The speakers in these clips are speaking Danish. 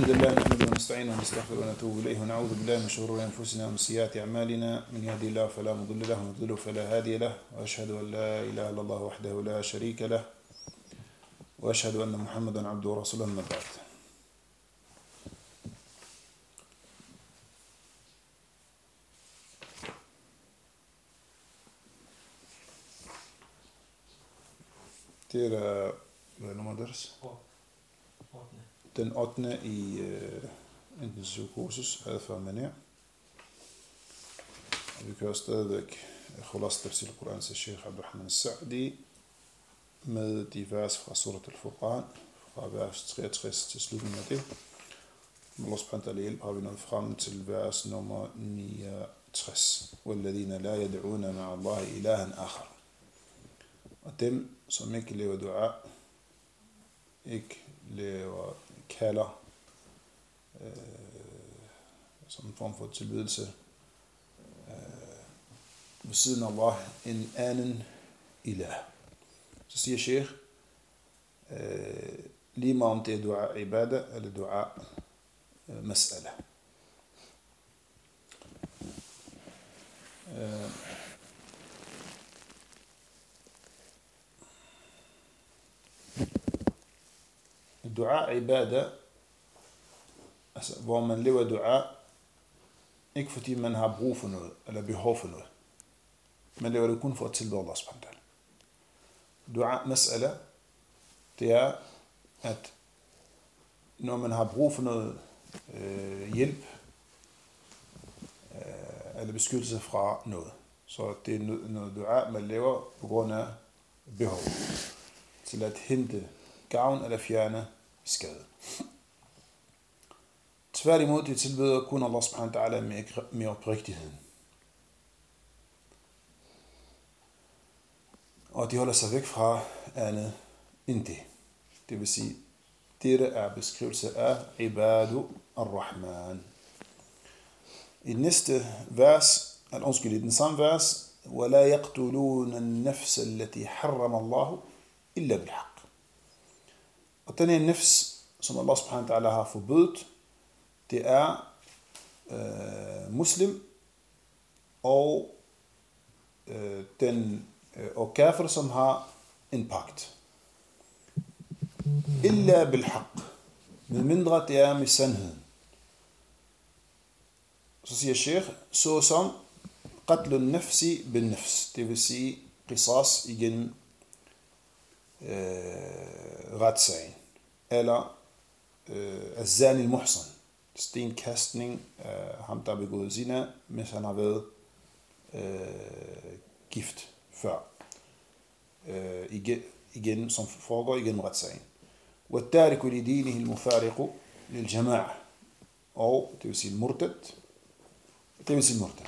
الحمد لله نحمده ونستعينه ونستغفره ونتوب إليه ونعوذ بالله من شرور أنفسنا ومن سيئات أعمالنا من يهدي الله فلا مضل له ومن يضلل فلا هادي له وأشهد أن لا إله إلا الله وحده لا شريك له وأشهد أن محمدا عبده ورسوله أما بعد. Det er hvad nummer deres? Den 8. i intensiv kursus adfærd manér. Og vi kører stadigvæk Khulas Tafsir al-Quran til Sheikh Abdurrahman al-Sa'di med de vers fra Surat al-Furqan fra vers 63 til slutningen af det. Med Allah subhanahu wa ta'ala hjælp har vi nået frem til vers nummer 69. وَالَّذِينَ لَا يَدْعُونَ مَعَ اللَّهِ إِلَهًا آخَرَ. Og dem, som ikke lever dua, ikke lever kalder som en form for tilbedelse ved siden af Allah en anden ilah. Så siger Sheikh, lige meget om det er dua ibadah eller dua mas'ala. Dua ibadah, altså hvor man lever dua, ikke fordi man har brug for noget, eller behov for noget. Man lever det kun for at tilbede Allah subhanahu wa ta'ala. Dua mas'ala, det er, at når man har brug for noget hjælp, eller beskyttelse fra noget, så det er noget dua, man lever på grund af behov, til at hente gavn eller fjerne skade. Tværtimod, det tilbeder kun Allah subhanahu wa ta'ala med oprigtigheden. Og de holder sig væk fra andet end det. Det vil sige, dette er beskrivelse af ibadu ar-Rahman. I næste vers, i den samme vers, وَلَا يَقْتُلُونَ النَّفْسَ الَّتِي حَرَّمَ اللَّهُ إِلَّا بِالْحَقِّ. Og den her nefs, som Allah subhanahu wa ta'ala har forbudt, det er muslim og og kafir, som har en pagt. Illa bilhaq. Med mindre det er med sandheden. Så siger Sheikh, såsom qatlun nafsi bil nafs. Det vil sige qisas igennem retssagen. Eller azani al-muhsan. Stenkastning af ham, der har begået zina, mens han har været gift før. Igen, som foregår igennem retssagen. وَالتَّارِكُ لِدِينِهِ الْمُفَارِقُ لِلْجَمَاعَ. Og det vil sige murtad. Det vil sige murtad.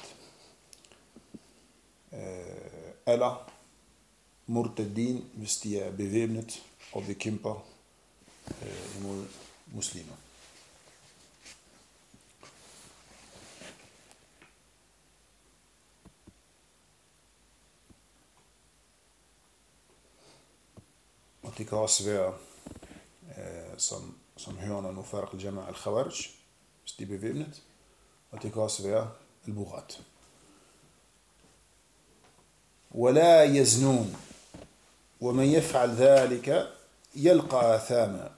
Eller murtadin, hvis de er bevæbnet og bekæmper imod muslimer. Og det kan også være, som hørende nu, Farq al-Jama' al-Khawarij, hvis de er bevæbnet. Og det kan også være al-Bughat. وَلَا يَزْنُونَ وَمَنْ يَفْعَلْ ذَلِكَ يَلْقَى آثَامًا.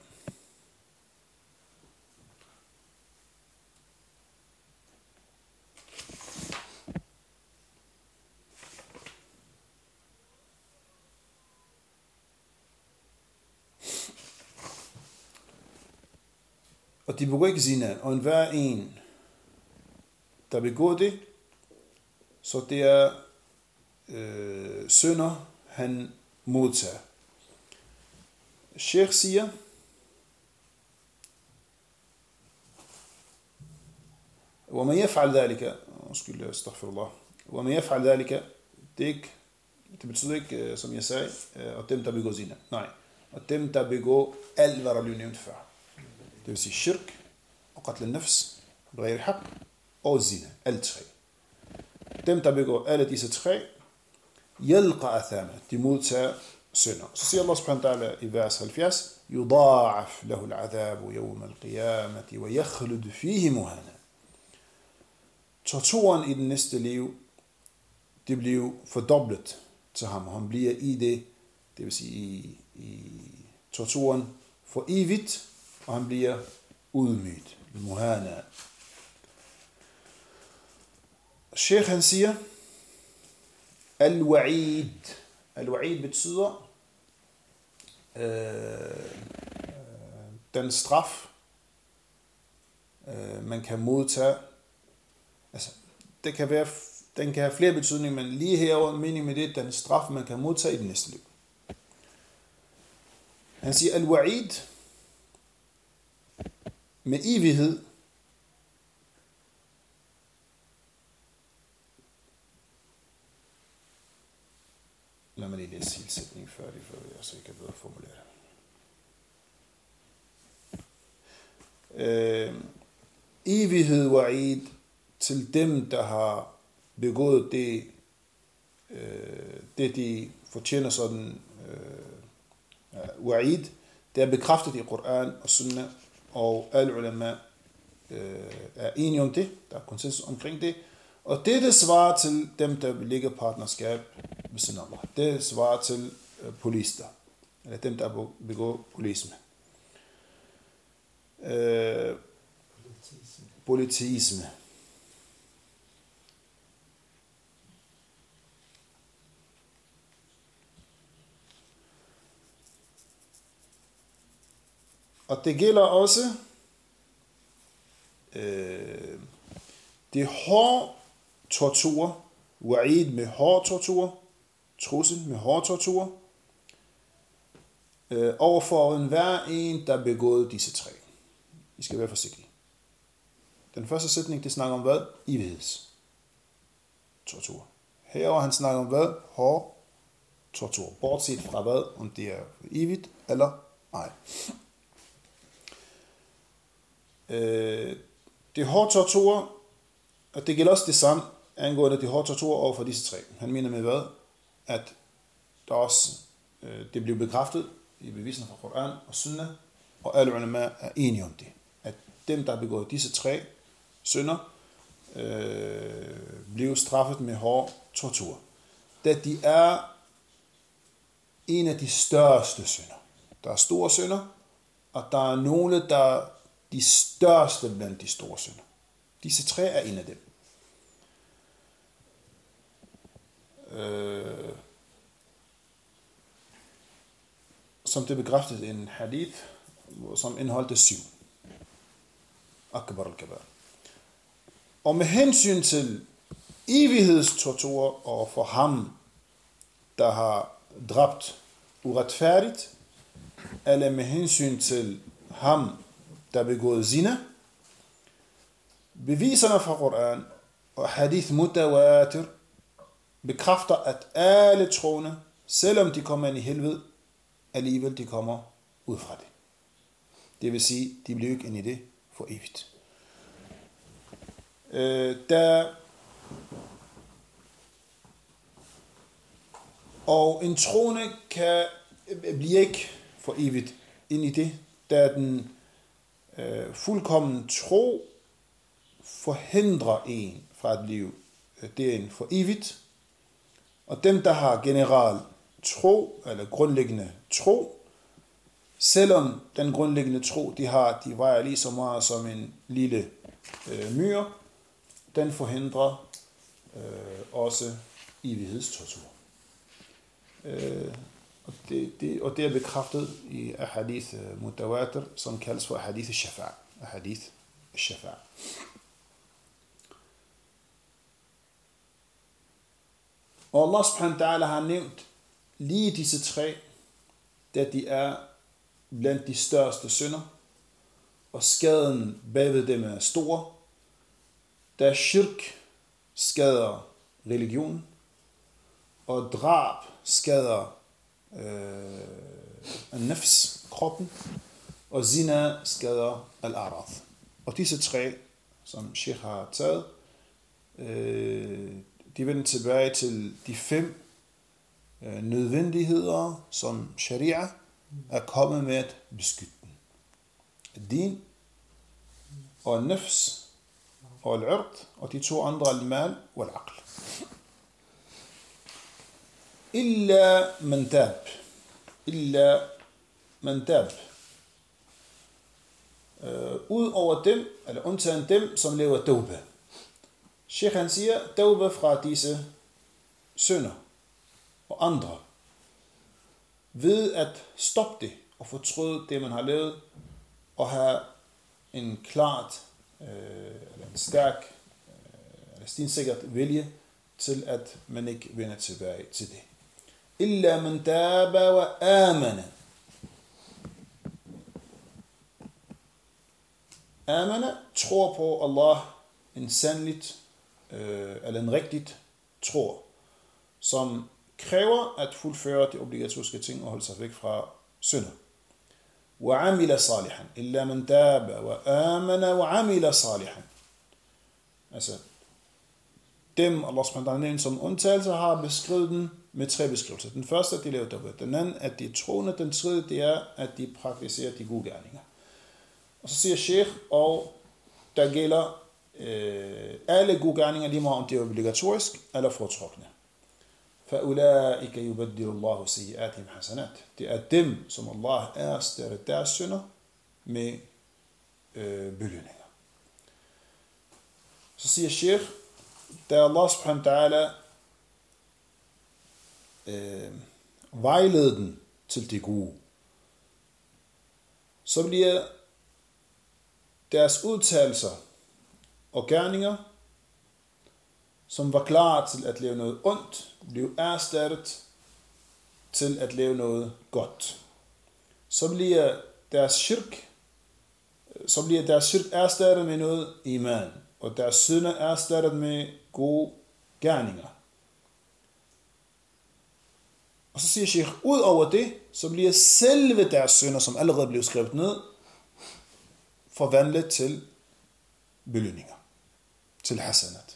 Og de begår ikke zina, og enhver en, der begår det, så det er synder, han modtager. Sheikh siger, وَمَنْ يَفْعَلْ ذَلِكَ, astaghfirullah, وَمَنْ يَفْعَلْ ذَلِكَ, det betyder ikke, som jeg sagde, og dem, der begår zina. Nej, og dem, der begår alt, hvad der blev nævnt før. Det vil sige shirk, og qatl al-nafs, bghayr haqq, og zina. Alle tre. Dem, der begår alle disse tre, yalqa athama, de modtager synder. Så siger Allah subhanahu wa ta'ala i vers 70, يُضَاعَفْ لَهُ الْعَذَابُ يَوْمَ الْقِيَامَةِ وَيَخْلُدْ فِيهِ مُهَانًا. Torturen i den næste liv, det bliver fordoblet til ham, og han bliver i det vil sige i torturen for evigt, og han bliver udmygt. Muhana. Sheikh han siger, al-wa'id. Al-wa'id betyder den straf, man kan modtage. Altså, den kan have flere betydninger, men lige herover mening med det, den straf, man kan modtage i det næste liv. Han siger, al-wa'id med evighed, lad mig lige læse hele sætningen færdig, for jeg så kan bedre formulere det. Evighed wa'id til dem, der har begået det de fortjener sådan wa'id, det er bekræftet i Koran og Sunnah, og alle ulama er enige om det, der er konsensus omkring det, og det svarer til dem, der ligger partnerskab ved siden af Allah. Det svarer til polister, eller dem, der begår politisme. Politisme. Og det gælder også det hård tortur, wa'id med hård tortur, trussel med hård tortur, overfor enhver en, der begået disse tre. I skal være forsigtige. Den første sætning, det snakker om hvad? Evigheds tortur. Herover han snakker om hvad? Hård tortur. Bortset fra hvad? Om det er evigt eller ej. Det hårde tortur, og det gælder også det samme angående det hårde tortur over for disse tre. Han mener med hvad? At der også, det blev bekræftet i beviserne fra Koran og Sunnah, og alle ulama er enige om det. At dem, der har begået disse tre synder, blev straffet med hård tortur. Da de er en af de største synder. Der er store synder, og der er nogle, der de største blandt de store synder. Disse tre er en af dem. Som det bekræftet i en hadith, som indeholdte 7. Akbar al-kabar. Og med hensyn til evighedstortur og for ham, der har dræbt uretfærdigt, eller med hensyn til ham, der begået zina, beviserne fra Koran og hadith mutawatir bekræfter, at alle troende, selvom de kommer ind i helvede, alligevel de kommer ud fra det. Det vil sige, de bliver ikke ind i det for evigt. Og en troende kan blive ikke for evigt ind i det, da den fuldkommen tro forhindrer en fra at blive det for evigt. Og dem, der har general tro, eller grundlæggende tro, selvom den grundlæggende tro, de vejer lige så meget som en lille myre, den forhindrer også evighedstortur. Og det er bekræftet i hadith mutawatir, som kaldes for hadith al-shafa'. Hadith al-shafa'. Og Allah subhanahu wa ta'ala har nævnt lige disse tre, da de er blandt de største synder, og skaden bagved dem er stor, da shirk skader religion, og drab skader nafs, kroppen, og zina skader al-arad. Og disse tre, som Sheikh har taget, de vender tilbage til de 5 nødvendigheder, som sharia er kommet med at beskytte den. Din og nafs og al-ird og de to andre, al-mal og al-aql. Illa man tab. Illa man tab. Ud over dem, eller undtagen dem, som lever tawba. Sheikh han siger, tawba fra disse synder og andre, ved at stoppe det og fortryde det, man har lavet, og have en klart, eller en stærk, eller stensikkert vilje til, at man ikke vender tilbage til det. Illa man taba wa amana. Amana tror på Allah, en sandligt, eller en rigtigt tror, som kræver at fuldføre de obligatoriske ting og holde sig væk fra synder. وَعَمِلَ صَالِحًا إِلَّا مَنْ تَابَ وَآمَنَ وَعَمِلَ صَالِحًا. Altså, dem, Allah subhanahu som undtagelse, har beskrevet den med 3 beskrivelser. Den første er, at de laver tawbah. Den anden, at de er troende. Den tredje, det er, at de praktiserer de gode gerninger. Og så siger Sheikh, og der gælder alle gode gerninger, lige meget om det er obligatorisk eller foretrukne. فَأُولَٰئِكَ يُبَدِّلُ اللَّهُ سَيِّئَاتِهِمْ حَسَنَاتٍ. Det er dem, som Allah erstatter deres synder med belønninger. Så siger Sheikh, da Allah subhanahu wa ta'ala vejleder den til det gode, så bliver deres udtalelser og gerninger, som var klar til at lave noget ondt, blev erstattet til at lave noget godt. Så bliver deres shirk erstattet med noget iman, og deres synder erstattet med gode gerninger. Og så siger Sheikh, ud over det, så bliver selve deres synder, som allerede blev skrevet ned, forvandlet til belønninger, til hasanat.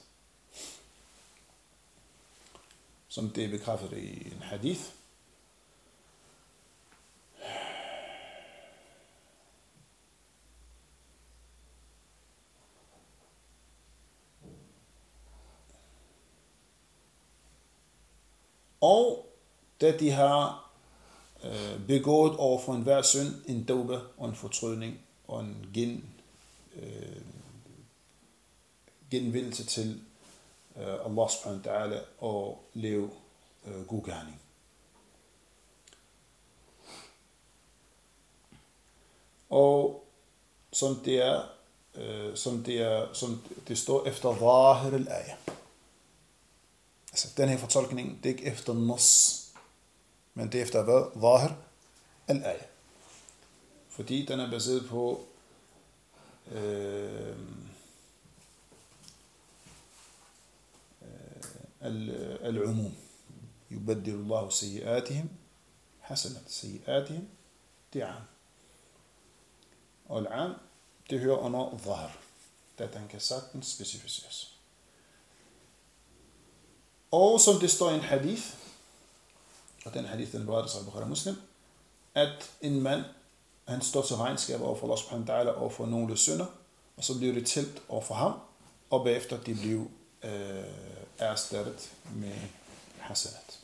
Som det er bekræftet i en hadith. Og da de har begået over for enhver synd en tawbah og en fortrydning og en genvendelse til Allah subhanahu wa ta'ala og leve god gerning. Og som det står efter zahir al-ayah. Altså den her fortolkning, det er ikke efter nas, men det er efter hvad? Zahir al-ayah. Fordi den er baseret på العموم يبدل الله سيئاتهم حسنات. سيئاتهم det er am. Og al-am, det hører under zahir, da den kan sagtens specificeres. Og som det står i en hadith, og den hadith den beretter sig i Bukhari Muslim, at en mand, han står til regnskab over for Allah subhanahu wa ta'ala over for nogle synder, og så bliver det tælt over for ham, og bagefter de bliver erstattet med hasanat.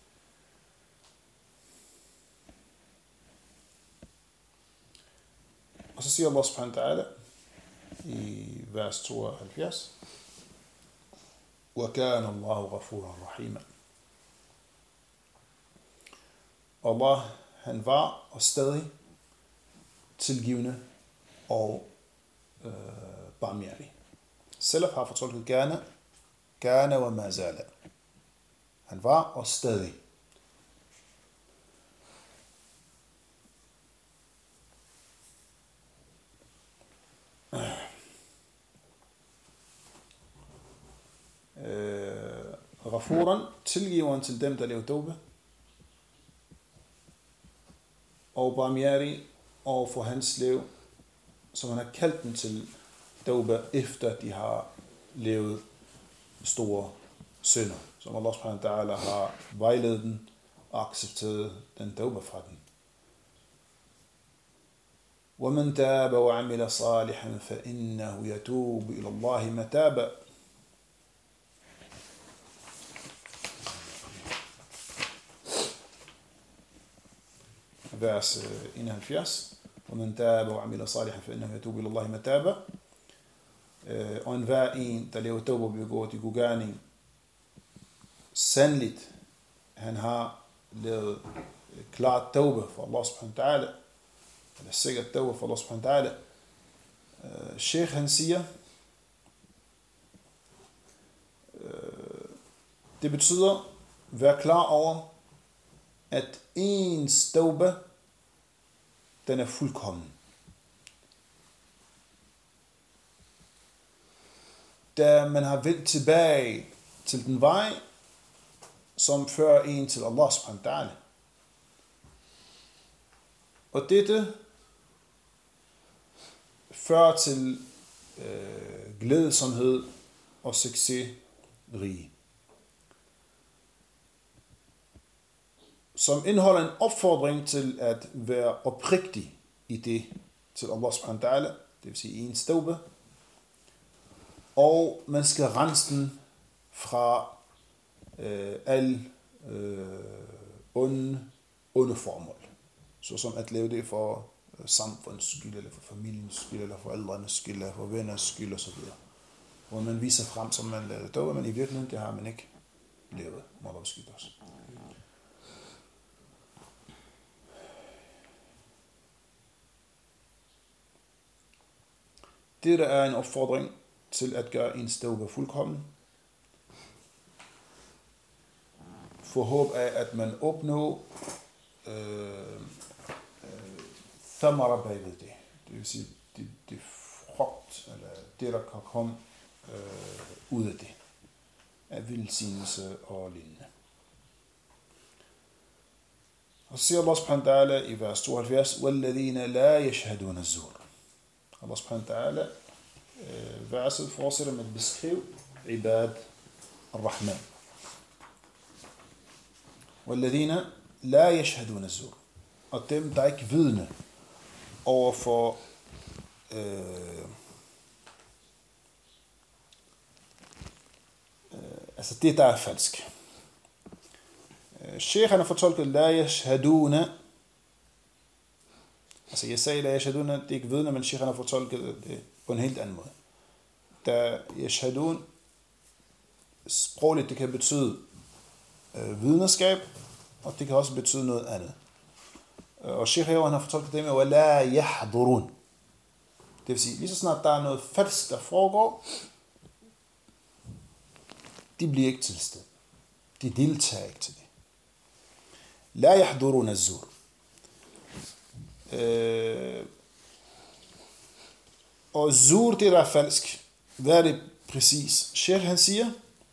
Og så siger Allah subhanahu wa ta'ala i vers 72, وَكَانَ اللَّهُ غَفُورًا رَحِيمًا. Allah, han var og stadig tilgivende og barmhjertig. Salaf har fortolket kana wa ma zala. Han var og stadig. Ghafuran, tilgiveren til dem, der laver tawbah, og barmhjertig over for hans liv, som han har kaldt dem til tawbah, efter de har levet store synder, som Allah subhanahu wa ta'ala har vejledet dem og accepterede den tawbah fra den. وَمَنْ تَابَ وَعَمِلَ صَالِحًا فَإِنَّهُ يَتُوبُ إِلَى اللَّهِ مَتَابًا. Vers 71. وَمَنْ تَابَ وَعَمِلَ صَالِحًا فَإِنَّهُ يَتُوبُ إِلَى اللَّهِ مَتَابًا. Og enhver en, der lever tawbah og begår de gode gerning, sandligt, han har lavet klart tawbah for Allah subhanahu wa ta'ala, eller sikkert tawbah for Allah subhanahu wa ta'ala. Sheikh han siger, det betyder, vær klar over, at ens tawbah, den er fuldkommen. Da man har vendt tilbage til den vej, som fører en til Allah subhanahu wa ta'ala. Og dette fører til glædsomhed og succesrige. Som indeholder en opfordring til at være oprigtig i det til Allah subhanahu wa ta'ala, det vil sige ens tawbah. Og man skal rense den fra al onde formål. Såsom at lave det for samfundets skyld, eller for familiens skyld, eller for forældrenes skyld, eller for venners skyld osv. Hvor man viser frem, som man lavede tawbah, men i virkeligheden, det har man ikke lavet. Må der beskytte os. Det der er en opfordring til at gøre ens tawbah fuldkommen. For håb af, at man opnår thamara bagved det. Det vil sige, det frugt, eller det, der kan komme ud af det. Af velsignelse og lignende. Og så siger Allah subhanahu wa ta'ala i vers 72, وَالَّذِينَ لَا يَشْهَدُونَ الزُّورَ. Allah subhanahu wa ta'ala verset fortsætter med at beskrive ibad ar-Rahman. وَالَّذِينَ لَا يَشْهَدُونَ الزُّورَ. Og dem, der ikke vidne overfor altså det, der er falsk. Sheikh han har fortolket la yashhaduna. Altså jeg sagde la yashhaduna, det er ikke vidne, men Sheikh han har fortolket det på en helt anden måde. Da yashhadun sprogligt, det kan betyde vidnerskab, og det kan også betyde noget andet. Og Sheikh han har fortolket det med la yahdurun. Det vil sige, lige så snart der er noget falsk, der foregår, de bliver ikke til stede. De deltager ikke til det. La yahdurun az-zur. Og zur, det der er falsk. Hvad er det præcis? Sheikh han siger,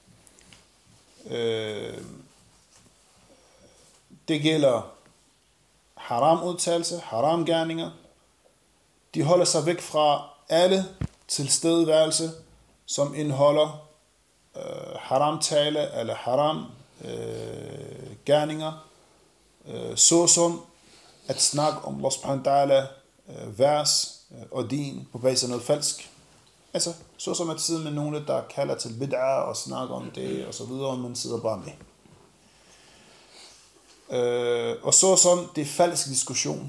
det gælder haram-udtalelse, haram-gerninger. De holder sig væk fra alle tilstedeværelse, som indeholder haram-tale eller haram-gerninger, såsom at snakke om Allah subhanahu wa ta'ala, vers og din på basis af noget falsk. Altså, såsom at sidde med nogle, der kalder til bid'a og snakker om det og så videre, og man sidder bare med. Og såsom det er falsk diskussion.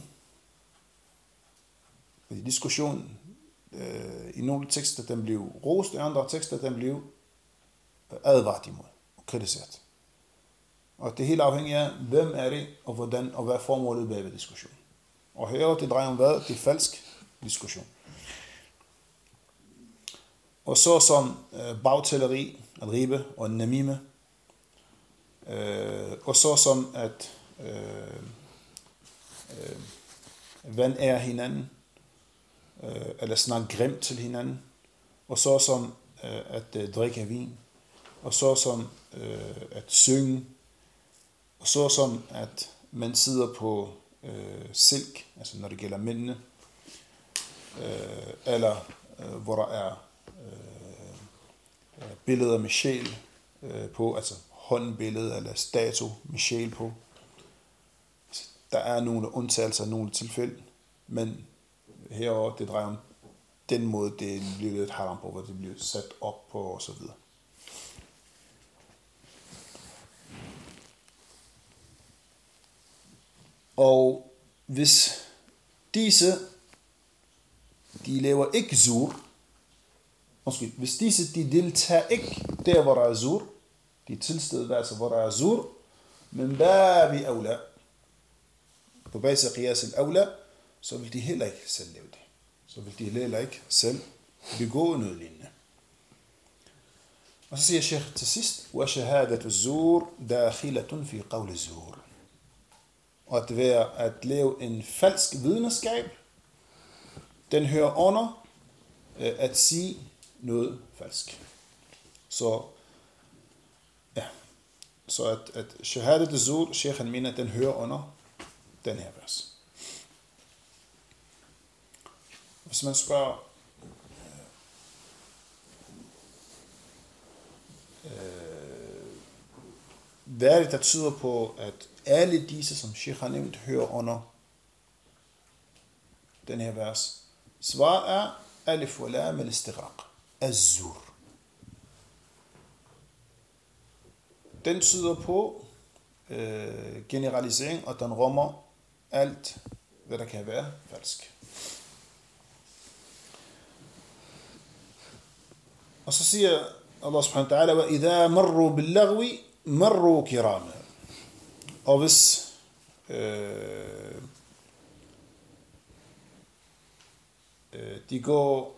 Diskussion i nogle tekster, den blev rost, i andre tekster, den blev advaret imod og kritiseret. Og det er helt afhængigt af, hvem er det, og hvordan, og hvad er formålet bag ved diskussion. Og her, det drejer om hvad? Det er falsk diskussion. Og så som bagtæleri, al-ribe og namime, og så som at vandære hinanden, eller snakke grimt til hinanden, og så som at drikke vin, og så som at synge, og så som at man sidder på silk, altså når det gælder mændene, eller hvor der er billeder med sjæl på, altså håndbillede eller statue med sjæl på, der er nogle undtagelser i nogle tilfælde, men herover det drejer om den måde, det bliver lidt haram på, hvor det bliver sat op på og så videre. Og hvis disse, de laver ikke zur, hvis disse, de deltager ikke der, hvor der er zur, de tilstedeværelser, hvor der er zur, men babi aula, på basis af qiyas al-aula, så vil de heller ikke selv lave det. Så vil de heller ikke selv begå noget lignende. Og så siger Sheikh til sidst, وَشَهَادَةُ الزُّورِ دَاخِلَةٌ فِي قَوْلِ الزُّورِ. Og at lave en falsk vidneskab, den hører under at sige noget falsk. Så at shahadat az-zur, Sheikhen mener, den hører under den her vers. Hvis man spørger, hvad er det, der tyder på, at alle disse, som Sheikh har nævnt, hører under den her vers? Svar er alif wa lam al-istighraq, az-zur. Den tyder på generalisering, og den rummer alt, hvad der kan være falsk. Og så siger Allah subhanahu wa ta'ala, وَإِذَا مَرُّوا بِاللَّغْوِ مَرُّوا كِرَامًا. Og hvis de går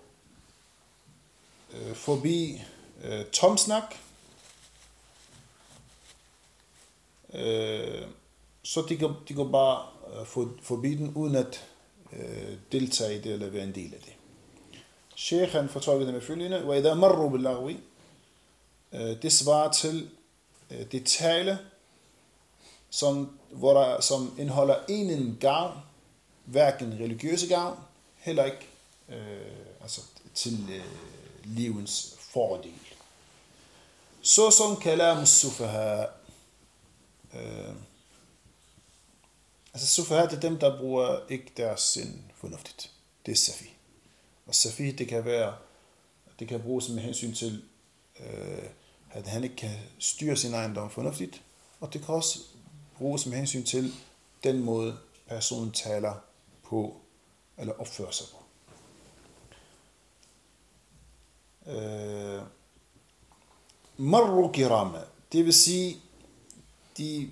forbi tomsnak, så de går bare forbi den, uden at deltage i det, eller være en del af det. Sheikh han fortolker det med følgende, وَإِذَا مَرُّوا بِاللَّغْوِ, det svarer til det tale, som indeholder ingen gavn, hverken religiøse gavn, heller ikke til livens fordel. Såsom kalam as-sufaha. Sufaha, det er dem, der bruger ikke deres sind fornuftigt. Det er safi. Og safi, det kan bruges med hensyn til, at han ikke kan styre sin ejendom fornuftigt, og det kan også bruges med hensyn til den måde, personen taler på, eller opfører sig på. Marru kirama, det vil sige, de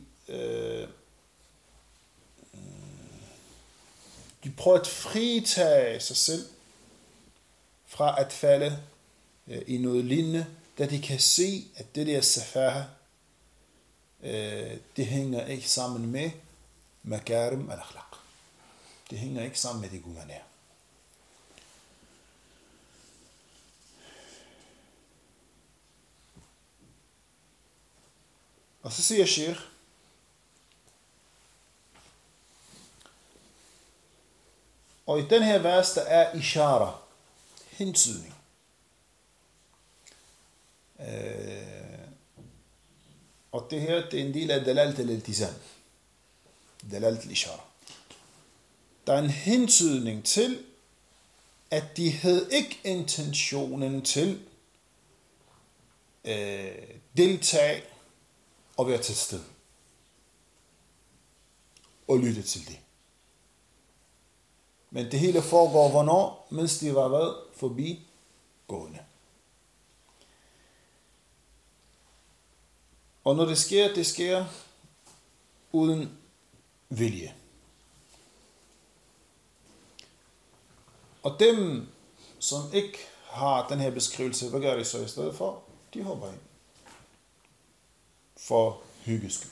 prøver at fritage sig selv fra at falde i noget lignende, da de kan se, at det der safaha, det hænger ikke sammen med makarim al-akhlaq. Det hænger ikke sammen med det humanære. Og så siger Sheikh, og i den her vers, der er ishara, hentydning. Og det her, det er en del af dalalt al-iltizam. Dalalt al-ishara. Der er en hentydning til, at de havde ikke intentionen til deltage og være til stede. Og lytte til det. Men det hele foregår hvornår? Mens de var været forbi gående. Og når det sker uden vilje. Og dem, som ikke har den her beskrivelse, hvad gør de så i stedet for? De hopper ind. For hygges skyld.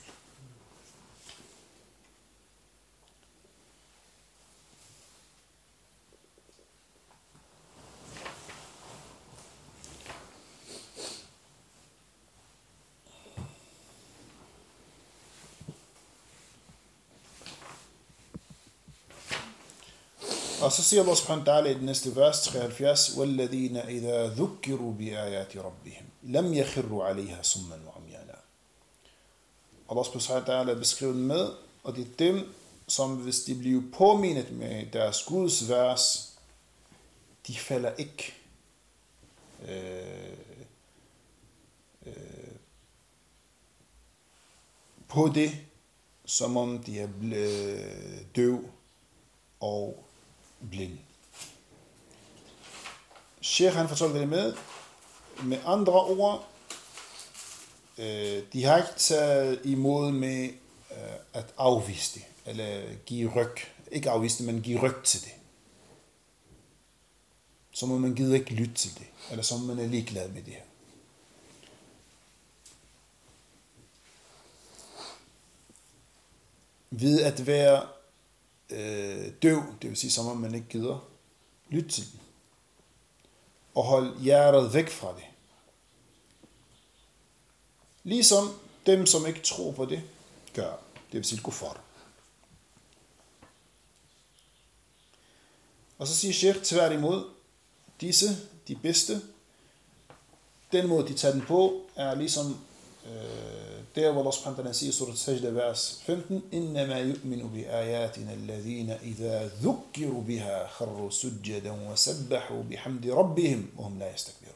Og så siger Allah subhanahu wa ta'ala i den næste vers 73, وَالَّذِينَ إِذَا ذُكِّرُوا بِآيَاتِ رَبِّهِمْ لَمْ يَخِرُّوا عَلَيْهَا صُمًّا وَعُمْيَانًا. Allah subhanahu wa ta'ala beskriver den med, og det er dem, som hvis de bliver påmindet med deres Guds vers, de falder ikke på det, som om de er døv og blind. Sheikh han fortolker det med andre ord. De har ikke taget imod med at afvise det, eller give ryg. Ikke afvise det, men give ryg til det. Så må man gider ikke lytte til det, eller så må man er ligeglad med det her. Ved at være døv, det vil sige, som om man ikke gider lytte til den. Og holde hjertet væk fra det. Ligesom dem, som ikke tror på det, gør. Det vil sige, gå for det. Og så siger Sheikh tværtimod, disse, de bedste, den måde, de tager den på, er ligesom der, hvor Allah subhanahu wa ta'ala siger i surat Sajda, vers 15, إِنَّمَا يُؤْمِنُ بِآيَاتِنَا الَّذِينَ إِذَا ذُكِّرُوا بِهَا خَرُّوا سُجَّدًا وَسَبَّحُوا بِحَمْدِ رَبِّهِمْ وَهُمْ لَا يَسْتَكْبِرُونَ.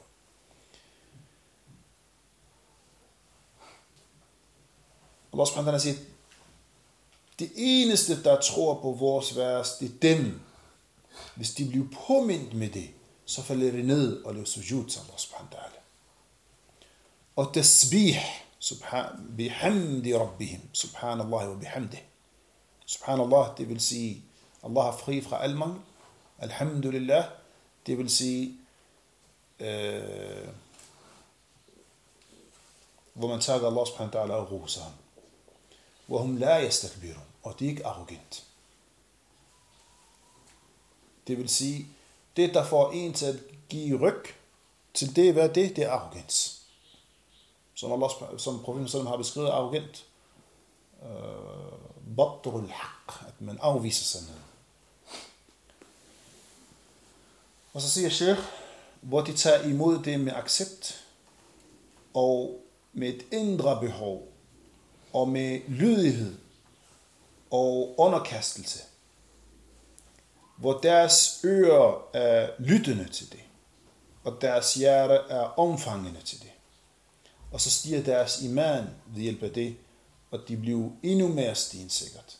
Allah subhanahu wa ta'ala siger, det eneste, der tror på vores vers, det er dem. Hvis de bliver påmindet med det, så falder de ned og laver sujud til Allah subhanahu wa ta'ala. Og tasbih, bihamdi rabbihim, subhanallah wa bihamdih. Subhanallah, det vil sige, Allah er fri fra al mangel. Alhamdulillah, det vil sige, hvor man takker Allah subhanahu wa ta'ala og roser ham. وهم لا يستكبرون, og de er ikke arrogant. Det vil sige, det der får en til at give ryg til det, hvad det er arrogans. Som profeten selv har beskrevet arrogant. Batrul haq, at man afviser sig ned. Og så siger Sheikh, hvor de tager imod det med accept, og med et indre behov, og med lydighed og underkastelse, hvor deres ører er lyttende til det, og deres hjerte er omfangende til det. Og så stiger deres iman ved hjælp af det, og de bliver endnu mere stensikkert.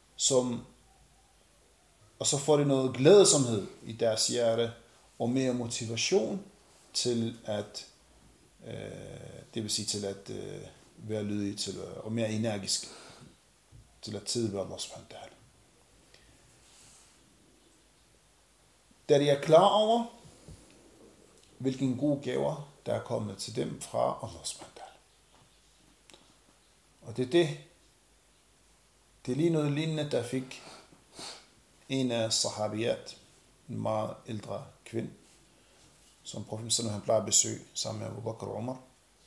Og så får de noget glædsomhed i deres hjerte, og mere motivation til at, det vil sige til at være lydig til, og mere energisk til at tilbede Allah subhanahu wa ta'ala. Da de er klar over, hvilken gode gaver, der er kommet til dem fra Allah subhanahu wa ta'ala. Og det er lige noget lignende, der fik en af sahabiyat, en meget ældre kvinde, som profeten sallam han plejer at besøge sammen med Abu Bakr og Umar.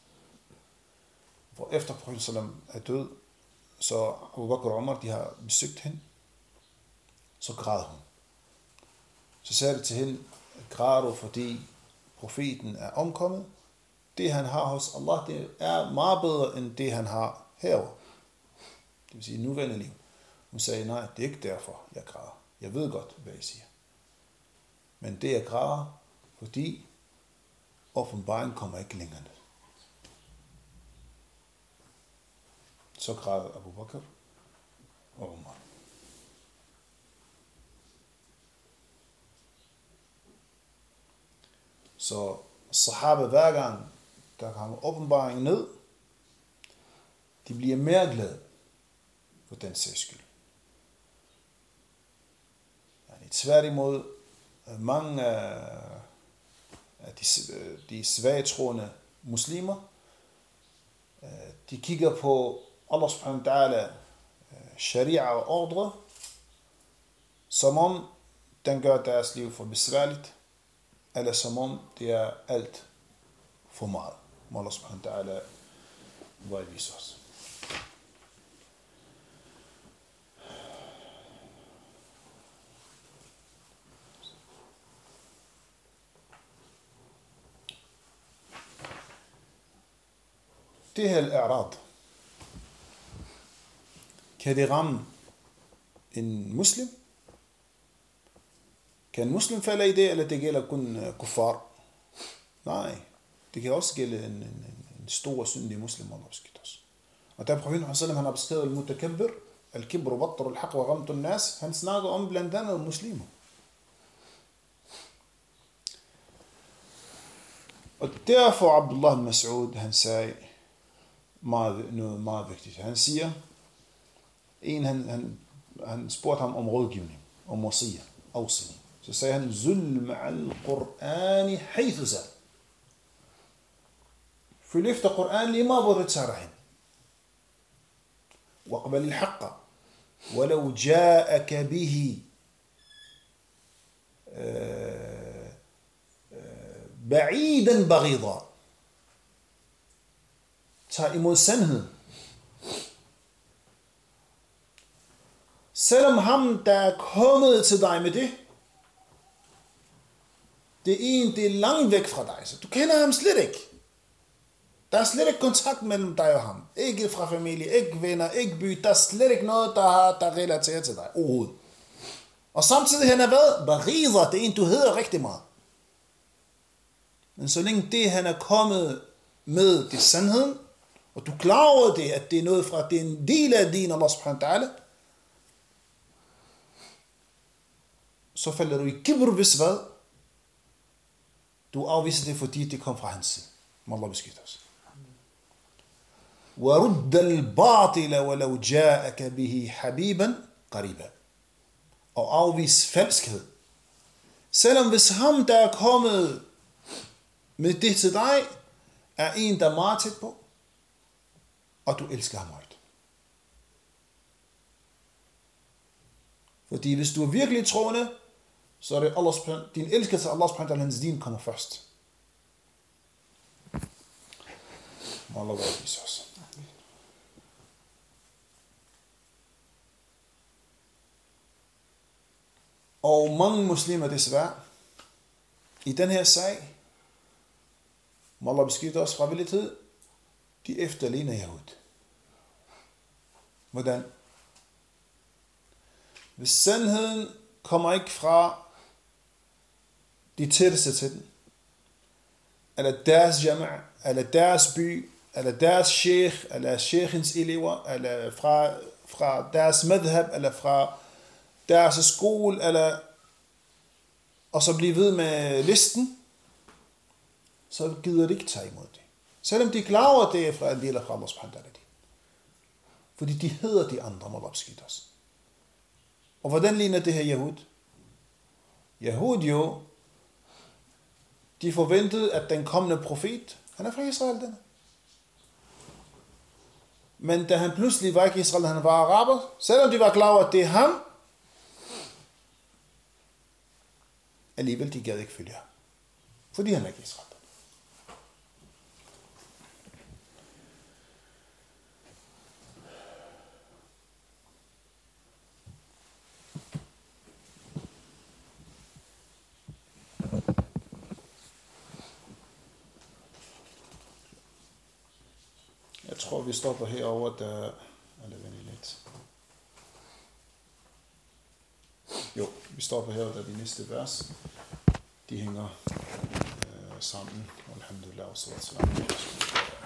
For efter profeten sallam er død, så Abu Bakr og Umar, de har besøgt hende, så græd hun. Så sagde det til hende, græder du, fordi profeten er omkommet? Det han har hos Allah, det er meget bedre end det han har herovre. Det vil sige nuværende liv. Hun sagde, nej, det er ikke derfor, jeg græder. Jeg ved godt, hvad jeg siger. Men det jeg græder, fordi åbenbaringen kommer ikke længere ned. Så græd Abu Bakr og Umar. Så sahaba hver gang, der kommer åbenbaringen ned, de bliver mere glade for den sags skyld. Tværtimod, mange af de svagtroende muslimer, de kigger på Allah subhanahu wa ta'ala sharia og ordre, som om den gør deres liv for besværligt, eller som om det er alt for meget. Må Allah subhanahu wa ta'ala vejvise os. Det her al-i'rad, kan det ramme en muslim? Kan en muslim falde i det, eller det gælder kun kuffar? Nej, det kan også gælde en stor syndig muslim, Allah beskytter os. Og der profeten sallam, han har beskrevet al-mutakabbir, al-kibr, batr, al-haq wa ghamtu nas, han snakker om blandt andet muslimer. Og derfor Abdullah Mas'ud, han sagde noget meget vigtigt. Han siger, han spurgte ham om rådgivning, om wasiya, afsini. Så sagde han, zul ma'al Qur'ani haythu zal. Følg efter Qur'an lige meget, hvor du tager dig hen. Waqbal al-haqqa, walau ja'aka bihi ba'idan baghida. Tag imod sandheden. Selvom ham, der er kommet til dig med det, det er langt væk fra dig, så du kender ham slet ikke. Der er slet ikke kontakt mellem dig og ham. Ikke fra familie, ikke venner, ikke by. Der er slet ikke noget, der relaterer til dig overhovedet. Og samtidig han er hvad? Baghida, det er en, du hedder rigtig meget. Men så længe det, han er kommet med, det er sandheden, og du er klar over det, at det er noget fra, det er en del af din Allah subhanahu wa ta'ala, så falder du i kibr, hvis hvad? Du afviser det, fordi det kom fra hans side. Må Allah beskytte os. وَرُدَّ الْبَاطِلَ وَلَوْ جَاءَكَ بِهِ حَبِيبًا قَرِيبًا. Og afvis falskhed. Selvom hvis ham, der er kommet med det til dig, er en, der er meget tæt på, og du elsker ham højt. Fordi hvis du er virkelig troende, så er det din elskelse af Allah subhanahu wa ta'ala, hans din kommer først. Må Allah vise os. Og mange muslimer desværre, i den her sag, må Allah beskytte os fra villighed, de efterligner Yahud. Hvordan? Hvis sandheden kommer ikke fra de tætteste til den, eller deres jama', eller deres by, eller deres sheikh, eller sheikhens elever, eller fra deres madhab, eller fra deres skole, eller og så blive ved med listen, så gider de ikke tage imod det. Selvom de er klar over, det er fra en del af Allah subhanahu wa ta'ala. Fordi de hedder de andre, må Allah beskytte os. Og hvordan ligner det her Yahud? Yahud jo, de forventede, at den kommende profet, han er fra Israel, den. Men da han pludselig var ikke i Israel, han var araber, selvom de var klar over, at det er ham, alligevel de gad ikke følge ham. Fordi han er ikke Israel. Jeg tror, vi stopper herover, der... Eller vent lidt. Jo, vi stopper herover, der de næste vers. De hænger sammen. Alhamdulillah, og sallallahu alaihi wa sallam.